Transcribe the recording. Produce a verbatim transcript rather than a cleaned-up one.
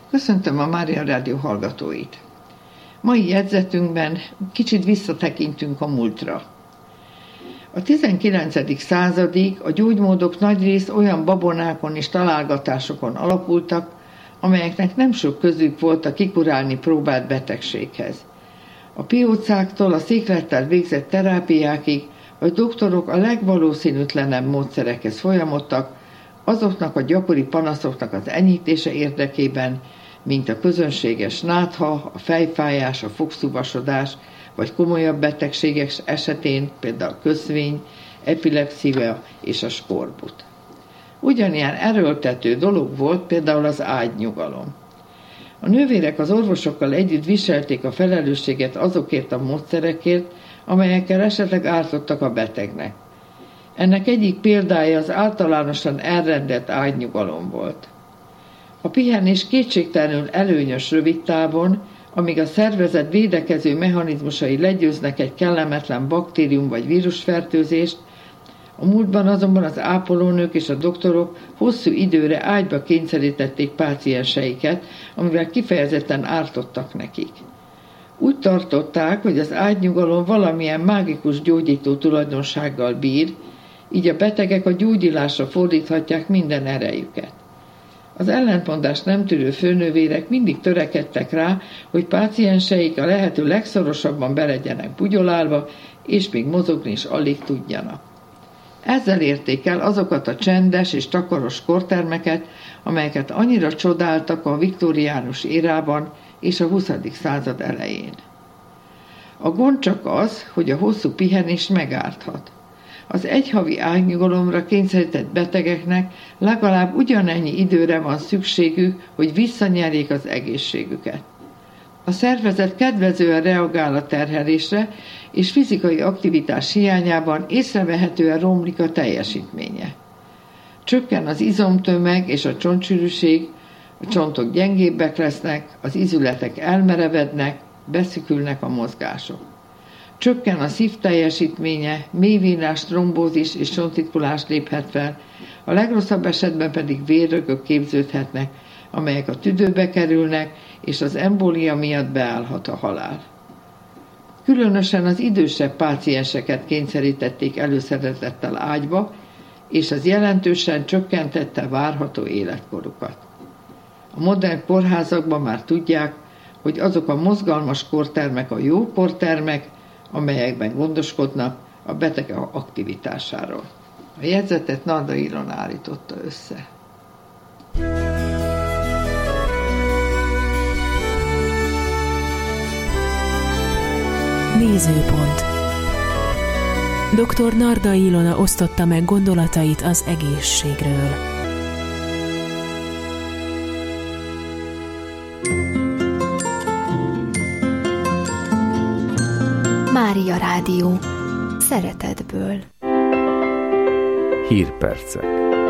Köszöntöm a Mária Rádió hallgatóit! Mai jegyzetünkben kicsit visszatekintünk a múltra. A tizenkilencedik századig a gyógymódok nagyrészt olyan babonákon és találgatásokon alapultak, amelyeknek nem sok közük volt a kikurálni próbált betegséghez. A piócáktól a széklettel végzett terápiákig a doktorok a legvalószínűtlenebb módszerekhez folyamodtak, azoknak a gyakori panaszoknak az enyhítése érdekében, mint a közönséges nátha, a fejfájás, a fogszúvasodás, vagy komolyabb betegségek esetén, például a köszvény, epilepszia és a skorbut. Ugyanilyen erőltető dolog volt például az ágynyugalom. A nővérek az orvosokkal együtt viselték a felelősséget azokért a módszerekért, amelyekkel esetleg ártottak a betegnek. Ennek egyik példája az általánosan elrendelt ágynyugalom volt. A pihenés kétségtelenül előnyös rövid távon, amíg a szervezet védekező mechanizmusai legyőznek egy kellemetlen baktérium vagy vírusfertőzést, a múltban azonban az ápolónők és a doktorok hosszú időre ágyba kényszerítették pácienseiket, amivel kifejezetten ártottak nekik. Úgy tartották, hogy az ágynyugalom valamilyen mágikus gyógyító tulajdonsággal bír, így a betegek a gyógyulásra fordíthatják minden erejüket. Az ellentmondást nem tűrő főnővérek mindig törekedtek rá, hogy pácienseik a lehető legszorosabban be legyenek bugyolálva, és még mozogni is alig tudjanak. Ezzel érték el azokat a csendes és takaros kortermeket, amelyeket annyira csodáltak a viktóriánus érában és a huszadik század elején. A gond csak az, hogy a hosszú pihenés megárthat. Az egyhavi ágynyugalomra kényszerített betegeknek legalább ugyanennyi időre van szükségük, hogy visszanyerjék az egészségüket. A szervezet kedvezően reagál a terhelésre, és fizikai aktivitás hiányában észrevehetően romlik a teljesítménye. Csökken az izomtömeg és a csontsűrűség, a csontok gyengébbek lesznek, az izületek elmerevednek, beszűkülnek a mozgások. Csökken a szív teljesítménye, mélyvínás, trombózis és csontritkulás léphet fel, a legrosszabb esetben pedig vérrögök képződhetnek, amelyek a tüdőbe kerülnek, és az embólia miatt beállhat a halál. Különösen az idősebb pácienseket kényszerítették előszeretettel ágyba, és az jelentősen csökkentette várható életkorukat. A modern kórházakban már tudják, hogy azok a mozgalmas kortermek a jó kortermek, amelyekben gondoskodnak a beteg aktivitásáról. A jegyzetet Narda Ilona állította össze. Nézőpont. doktor Narda Ilona osztotta meg gondolatait az egészségről. Mária Rádió. Szeretetből. Hírpercek.